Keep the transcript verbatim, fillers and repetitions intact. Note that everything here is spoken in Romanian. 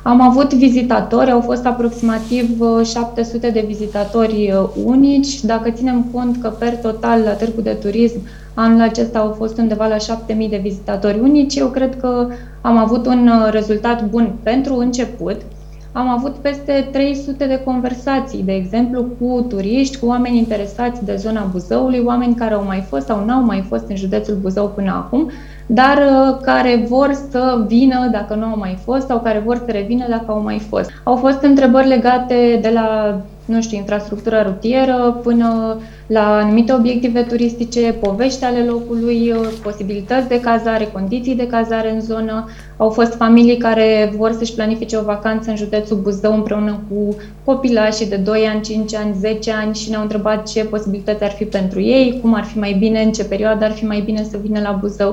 Am avut vizitatori, au fost aproximativ șapte sute de vizitatori unici. Dacă ținem cont că per total la Târgu de Turism anul acesta au fost undeva la șapte mii de vizitatori unici, eu cred că am avut un rezultat bun pentru început. Am avut peste trei sute de conversații, de exemplu, cu turiști, cu oameni interesați de zona Buzăului, oameni care au mai fost sau n-au mai fost în județul Buzău până acum, dar care vor să vină dacă nu au mai fost sau care vor să revină dacă au mai fost. Au fost întrebări legate de la, nu știu, infrastructura rutieră până la anumite obiective turistice, povești ale locului, posibilități de cazare, condiții de cazare în zonă. Au fost familii care vor să-și planifice o vacanță în județul Buzău împreună cu copilașii de doi ani, cinci ani, zece ani și ne-au întrebat ce posibilități ar fi pentru ei, cum ar fi mai bine, în ce perioadă ar fi mai bine să vină la Buzău.